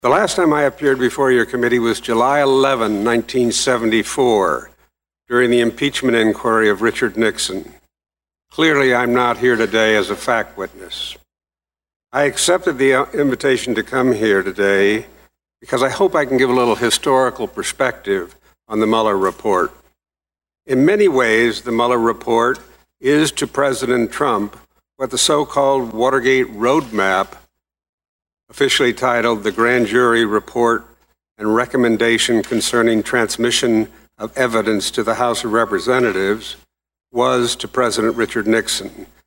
The last time I appeared before your committee was July 11, 1974, during the impeachment inquiry of Richard Nixon. Clearly, I'm not here today as a fact witness. I accepted the invitation to come here today because I hope I can give a little historical perspective on the Mueller report. In many ways, the Mueller report is to President Trump what the so-called Watergate Roadmap, officially titled the Grand Jury Report and Recommendation Concerning Transmission of Evidence to the House of Representatives, was to President Richard Nixon.